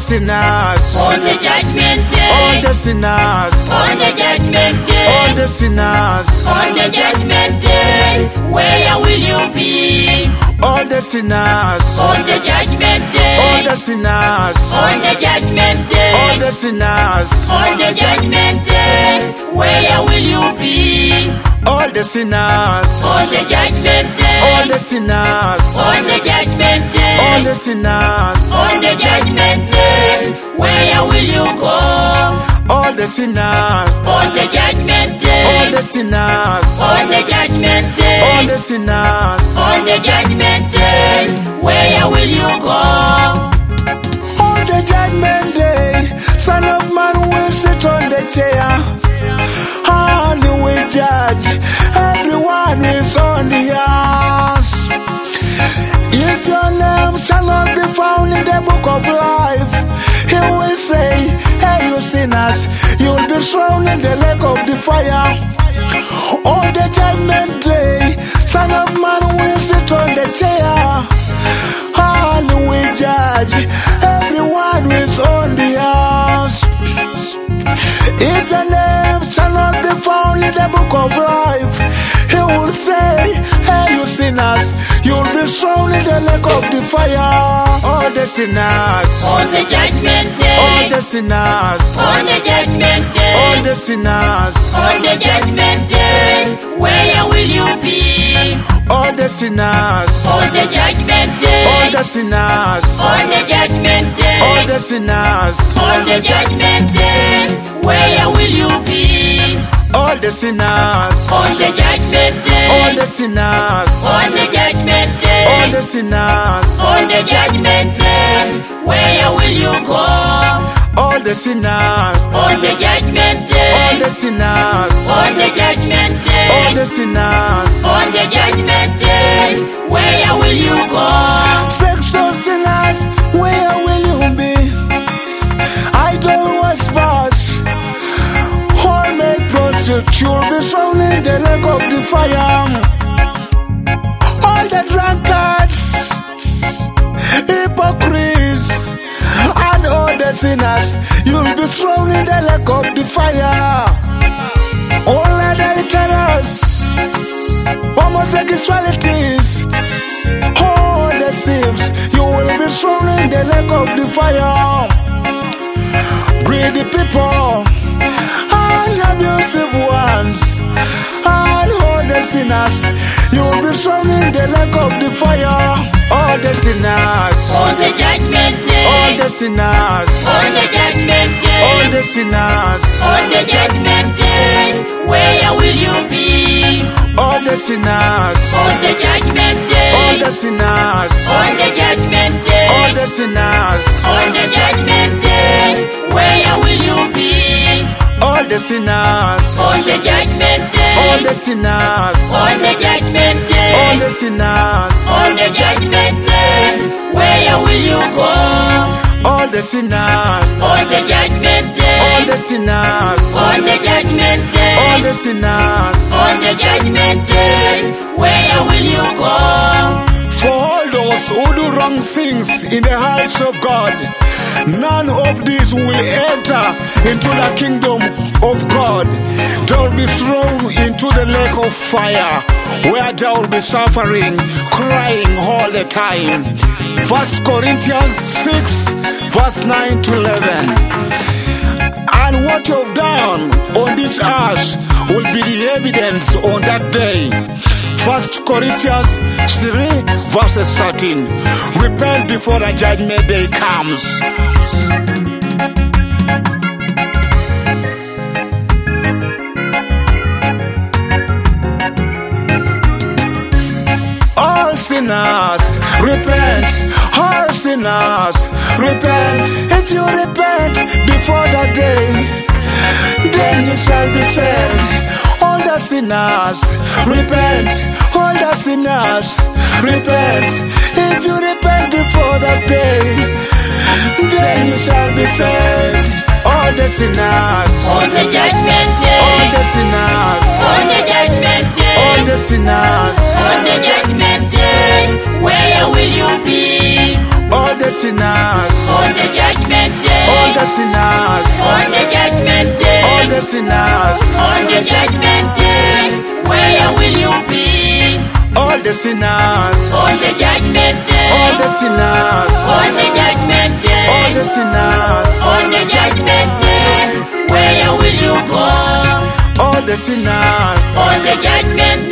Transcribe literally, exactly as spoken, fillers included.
sinners, on the judgment day, all the sinners, on the judgment day, all the sinners, on the judgment day, where will you be? all the sinners, On the judgment all day, the sinners, on the judgment all day, the sinners, on the judgment day, where will you be? all the sinners, On the judgment all day, the sinners, on the judgment all day, the sinners, on the judgment day, where will you go? all the sinners, On the judgment all day, the sinners, on the judgment all day, the sinners, on the judgment day, where will you go? on the judgment day, Son of Man will sit on the chair, and he will judge everyone who is on the earth. If your name shall not be found in the book of life, he will say, hey, you sinners, you will be thrown in the lake of the fire. On the judgment day, Son of Man will sit on the chair, and he will judge everyone who is on the earth. If your name shall not be found in the book of life, he will say, hey, you sinners, you will be thrown in the lake of the fire. All the sinners, On the judgment all day, the sinners, on the judgment all day, the sinners, on the judgment day, where will you be? all the sinners, On the judgment all day, the sinners, on the judgment all day, the sinners, on the judgment day, where will you be? all the sinners, On the judgment all day, the sinners, on the judgment all day, the sinners, on the judgment day, where will you go? all the sinners, On the judgment all day, the sinners, on the judgment all day, the sinners, on the judgment day, where will you go? sexual sinners, where will you be? Idol whispers, homemade prostitute, you'll be thrown in the lake of the fire. All the drunkards, hypocrites, and all the sinners, you'll be thrown in the lake of the fire. All adulterers, homosexualities, all the thieves, you will be thrown in the lake of the fire. Greedy people, and abusive ones, and all the sinners, you will be thrown in the lake of the fire. All the sinners, On the judgment all day, the sinners, on the judgment all day, the sinners, on the judgment day, where will you be? all the sinners, On the judgment all day, the sinners, on the judgment all day, the sinners, on the judgment day, where will you be? all the sinners, On the judgment all day, the sinners, on the judgment all day, the sinners, on the judgment day, where will you go? all the sinners, On the judgment all day, the sinners, on the judgment all day, the sinners, on the judgment day, where will you go? for all those who do wrong things in the house of God, none of these will enter into the kingdom of God. They will be thrown into the lake of fire, where they will be suffering, crying all the time. First Corinthians six, verse nine to eleven. And what you have done on this earth will be the evidence on that day. First Corinthians three, verse thirteen. Repent before the judgment day comes. All sinners, repent. All sinners, repent. If you repent before that day, then you shall be saved. All the sinners, repent. All the sinners, repent. If you repent before that day, then you shall be saved. All the sinners, On the judgment all day, the sinners, on the judgment all day, the sinners, on the judgment day, where will you be? all the the sinners, On the judgment day. all the sinners, On the judgment day. all the sinners, On the judgment day. Where will you be? all the sinners, On the judgment day. all the sinners, On the judgment day. all the sinners, On the judgment day. Where will you go? all the sinners, On the judgment